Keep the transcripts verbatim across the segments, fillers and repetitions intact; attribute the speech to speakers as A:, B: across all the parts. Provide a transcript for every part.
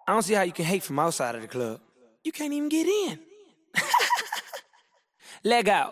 A: I don't see how you can hate from outside of the club. You can't even get in. Leg out.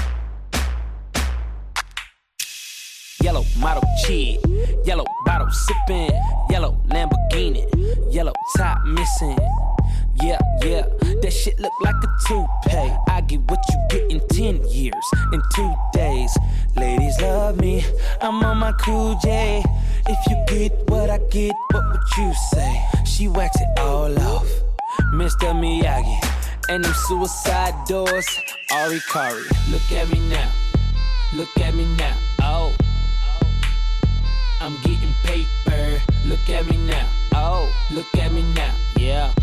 A: Yellow model chick, yellow bottle sipping, yellow Lamborghini, yellow top missing. Yeah, yeah, that shit look like a toupee. I get what you get in ten years, in two days. Ladies love me, I'm on my cool J. If you get what I get, what would you say? She wax it all off, Mister Miyagi. And them suicide doors, Ari Kari. Look at me now, look at me now, oh. I'm getting paper, look at me now, oh. Look at me now, yeah.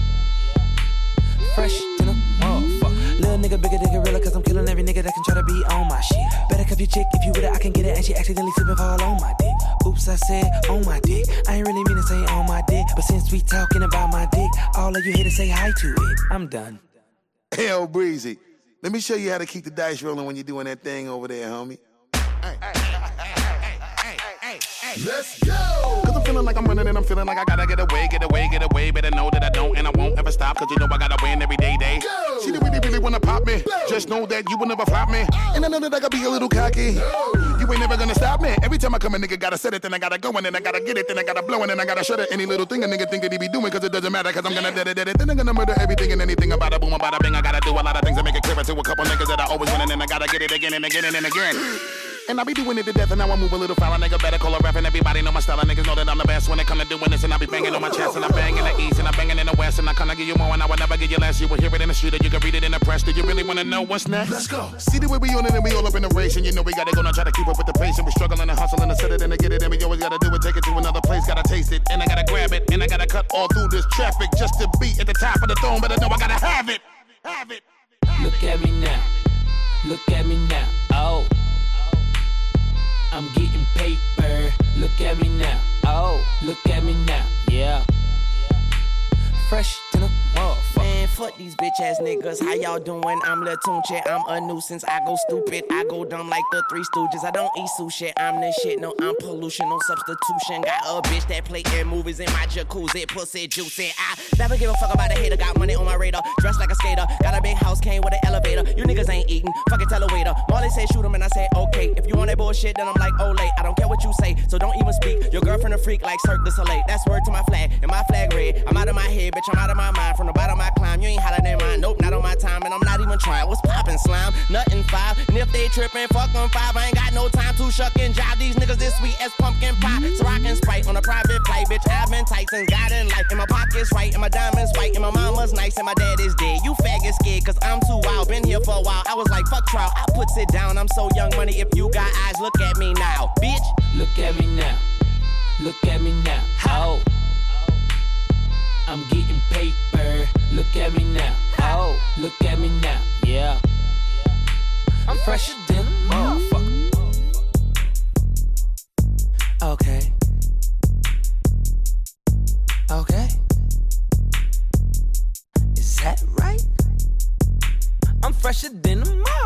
A: Fresh to the motherfucker. Little nigga, bigger than gorilla, cause I'm killing every nigga that can try to be on my shit. Better cuff your chick, if you with it, I can get it. And she accidentally slipping fall on my dick. Oops, I said on my dick. I ain't really mean to say on my dick, but since we talking about my dick, all of you here to say hi to it. I'm done.
B: Hell, Breezy, let me show you how to keep the dice rolling when you're doing that thing over there, homie. Hey, hey, hey, hey, hey, hey, let's go! Cause I'm feeling like I'm running and I'm feeling like I gotta get away, get away, get away. Better know that I don't and I won't ever stop, cause you know I gotta win every day, day. Go. She really, really wanna pop me. Go. Just know that you will never flop me. Oh. And I know that I gotta be a little cocky. No. You ain't never gonna stop me. Every time I come a nigga gotta set it, then I gotta go and then I gotta get it, then I gotta blow and then I gotta shut it. Any little thing a nigga think that he be doing, cause it doesn't matter, cause I'm gonna dead it, dead it. Then I'm gonna murder everything and anything about a boom, about a bing. I gotta do a lot of things to make it clearer to a couple niggas that I always win and then I gotta get it again and again and again. And I be doing it to death and now I move a little foul. A nigga better call a rap and everybody know my style. And niggas know that I'm the best when it come to doing this. And I be banging on my chest and I bang in the east and I banging in the west. And I kinda give you more and I will never give you less. You will hear it in the street or you can read it in the press. Do you really wanna know what's next? Let's go. See the way we on it and we all up in the race. And you know we gotta go now try to keep up with the pace. And we struggling and hustling to set it and to get it. And we always gotta do it, take it to another place. Gotta taste it and I gotta grab it. And I gotta cut all through this traffic just to be at the top of the throne. But I know I gotta have it. Have it. Have
A: Look
B: it.
A: at me now. Look at me now. Oh. I'm getting paper. Look at me now. Oh. Look at me now. Yeah. Fresh to the motherfucker.
C: Man, fuck these bitch ass niggas. How y'all doing? I'm Lil Tunche. I'm a nuisance. I go stupid. I go dumb like the Three Stooges. I don't eat sushi. I'm the shit. No, I'm pollution. No substitution. Got a bitch that play in movies in my jacuzzi. Pussy juicy. I never give a fuck about a hater. Got money on my radar. Dressed like a skater. Got a big house. Came with an elevator. You niggas ain't eating. Fucking tell a waiter. Marley say shoot him and I say okay. If you want that bullshit, then I'm like, oh, late. I don't care what you say. So don't even speak. Your girlfriend a freak like Cirque du Soleil. That's word to my flag. And my flag red. I'm out of my head, bitch. I'm out of my mind. From the bottom I climb. You ain't hotter than mine. Nope, not on my time. And I'm not even trying. What's poppin', slime? Nothing five. And if they trippin', fuck them five. I ain't got no time to shuck and jive. These niggas this sweet as pumpkin pie. So I can Sprite on a private flight. Bitch, I've been tight since God in life. And my pocket's right. And my diamonds white. And my mama's nice. And my dad is dead. You faggot scared. Cause I'm too wild. Been here for a while. I was like, fuck trial. I puts it down. I'm so young money. If you got eyes, look at me now. Bitch.
A: Look at me now. Look at me now. Oh. I'm getting paper. Look at me now. Oh. Look at me now. Yeah. I'm fresher than a motherfucker. Okay. Okay. Is that right? I'm fresher than a motherfucker.